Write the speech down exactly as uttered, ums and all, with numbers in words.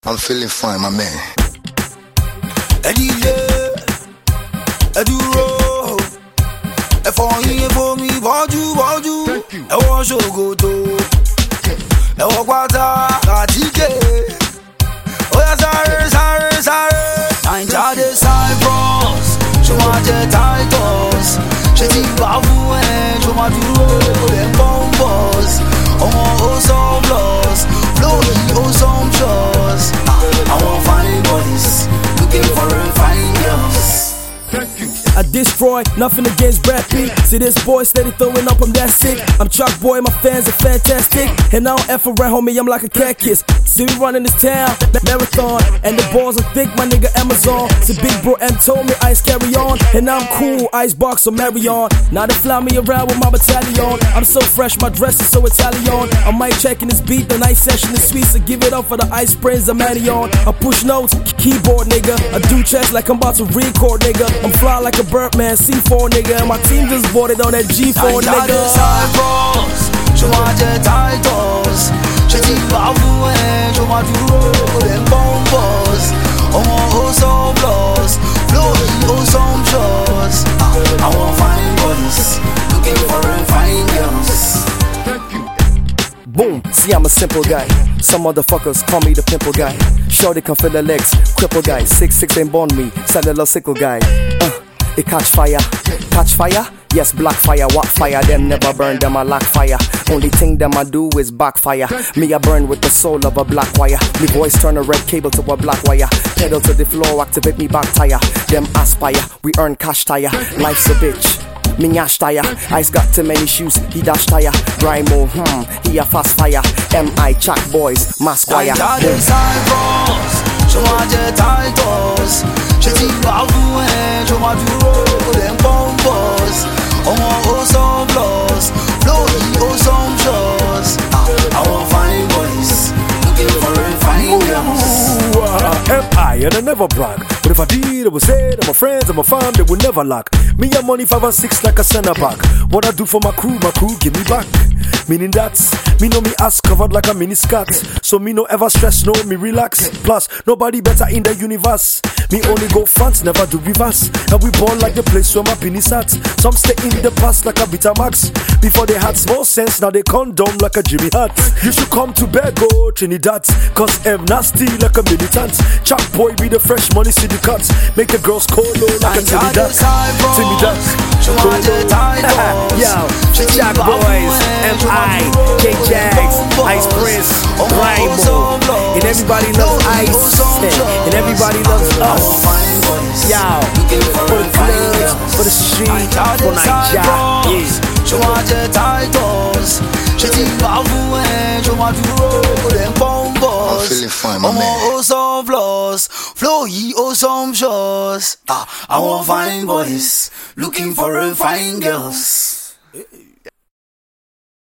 I'm feeling fine, my man. Eddie, Eddie, roll. If I ain't for me, what you, what you? I want you to go to. I want water, Katike. Oh, yeah, sorry, sorry, sorry. I'm tired of Cyprus. Je m'en j'ai titles. Je dis pas vous, hein. Je m'en dis, les bombos. On m'a au son bloss. Flowy, au son chose. I want fine bodies. Looking for real fine girls. I destroy, nothing against Brad Pitt. See this boy steady throwing up, I'm that sick. I'm Chuck Boy, my fans are fantastic. And I don't F around, homie, I'm like a cat kiss. See me running this town, marathon. And the balls are thick, my nigga Amazon. So big bro M told me ice carry on. And I'm cool, icebox or Marion. Now they fly me around with my battalion. I'm so fresh, my dress is so Italian. I might check in this beat, the night session is sweet. So give it up for the ice prince of Marion. I push notes, keyboard nigga. I do checks like I'm about to record nigga. I'm fly like a Birdman, C four nigga. And my team just bought it on that G four nigga. Je m'en j'ai titles. Je dis pas vous, hein. Je m'en dis, les bombos. On m'a au son bloss. Flowy, au son chose. I want fine bodies. Looking for real fine girls. Boom, see I'm a simple guy. Some motherfuckers call me the pimple guy. Shorty can feel the legs, cripple guy. Six six ain't born me, cellular sickle guy. Uh, it catch fire, catch fire. Yes, black fire, what fire? Them never burn, them I lack fire. Only thing them I do is backfire. Me I burn with the soul of a black wire. Me voice turn a red cable to a black wire. Pedal to the floor, activate me back tire. Them aspire, we earn cash tire. Life's a bitch. Me ash tire, Ice got too many shoes, he dash tire. Rhymo, hmm, he a fast fire. M I Chuck Boys, mass choir. Je m'en j'ai titles. Je dis pas vous, hein. Je m'en dis, les bombos. On m'a au son bloss. Flowy, au son chose. I want fine boys. Looking for real fine girls. M I and I never brag. But if I did, I would say that my friends and my fam, they would never lack. Me and money five and six like a center back. What I do for my crew, my crew give me back. Meaning that's, me know me ass covered like a mini skirt. So me no ever stress, no me relax. Plus, nobody better in the universe. Me only go front, never do reverse. And we born like the place where my penis at. Some stay in the past like a Vita Max. Before they had small sense, now they condom like a Jimmy Hat. You should come to Bego, Trinidad. Cause M nasty like a militant. Chuck Boy be the fresh money city cuts. Make the girls colo like a Timmy Duck. Timmy Duck. Yo, Chuck Boys, M I, J Jags, Ice Prince, Rhymo. And everybody loves Ice. And everybody loves us. Yo, for the clubs, for the street, for Nigeria. Yeah. Je m'en j'ai titles. Je dis pas vous, hein. Je m'en dis, les bombos. I'm feeling fine, my On man. m'a au son bloss. Flowy, au son chose. I want fine bodies. Looking for real fine girls.